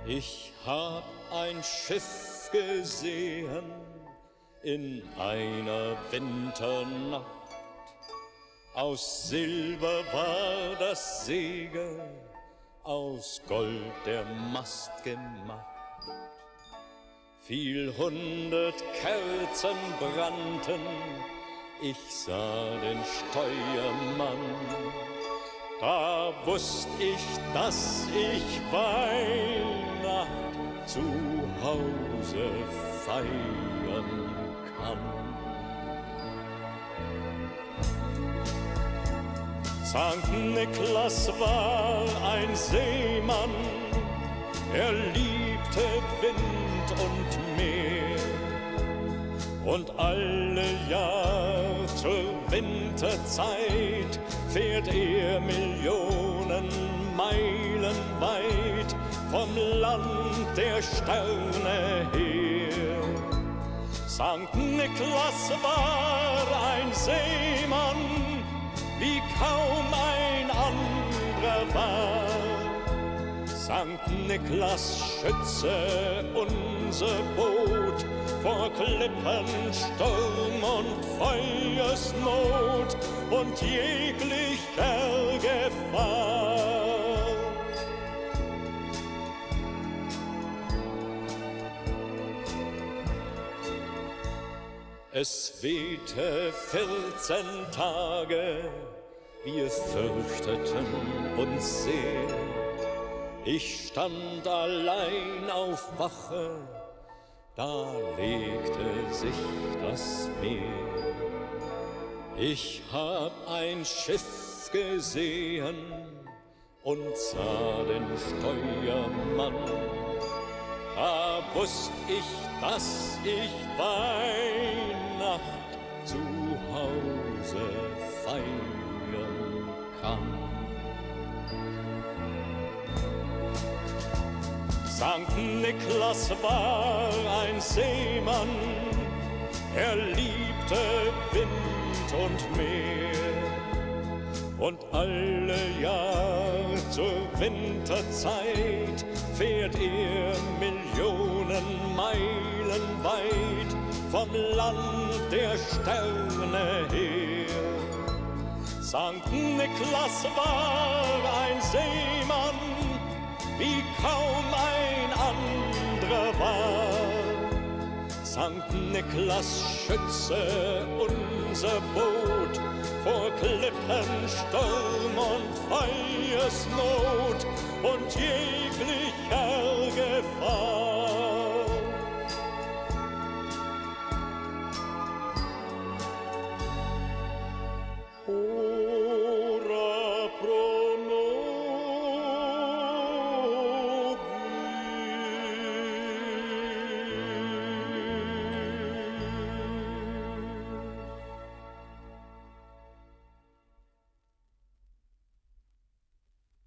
Ich hab ein Schiff gesehen in einer Winternacht. Aus Silber war das Segel, aus Gold der Mast gemacht. Viel 100 Kerzen brannten, ich sah den Steuermann. Da wusst ich, dass ich Weihnacht zu Hause feiern kann. Sankt Niklas war ein Seemann, er liebte Wind und Meer. Und alle Jahr zur Winterzeit fährt er Millionen Meilen weit vom Land der Sterne her. Sankt Niklas war ein Seemann, wie kaum ein anderer war. Sankt Niklas schütze unser Boot vor Klippen, Sturm und Feuersnot und jeglicher Gefahr. Es wehte 14 Tage, wir fürchteten uns sehr. Ich stand allein auf Wache, da legte sich das Meer. Ich hab ein Schiff gesehen und sah den Steuermann. Da wusst ich, dass ich Weihnacht zu Hause feiern kann. Sankt Niklas war ein Seemann, er liebte Wind und Meer. Und alle Jahr zur Winterzeit fährt er Millionen Meilen weit vom Land der Sterne her. Sankt Niklas war ein Seemann, wie kaum ein anderer war. Sankt Niklas schütze unser Boot vor Klippen, Sturm und Feuersnot und jeglicher Gefahr.